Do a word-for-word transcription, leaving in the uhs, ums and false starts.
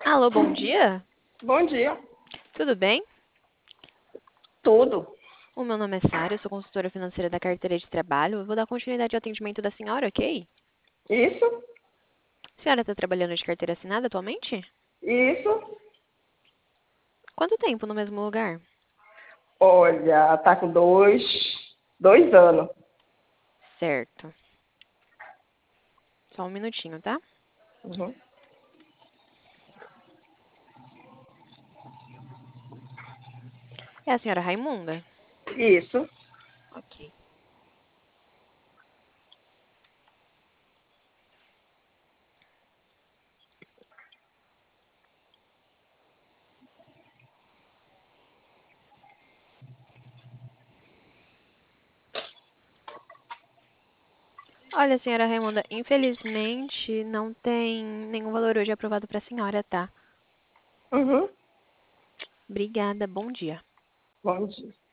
Alô, bom dia? Bom dia. Tudo bem? Tudo. O meu nome é Sara, eu sou consultora financeira da carteira de trabalho. Eu vou dar continuidade ao atendimento da senhora, ok? Isso, A senhora está trabalhando de carteira assinada atualmente? isso. Quanto tempo no mesmo lugar? Olha, tá com dois, dois anos. Certo. Só um minutinho, tá? Uhum. É a senhora Raimunda? Isso. Ok. Olha, senhora Raimunda, infelizmente não tem nenhum valor hoje aprovado para a senhora, tá? Uhum. Obrigada, bom dia. Bom dia.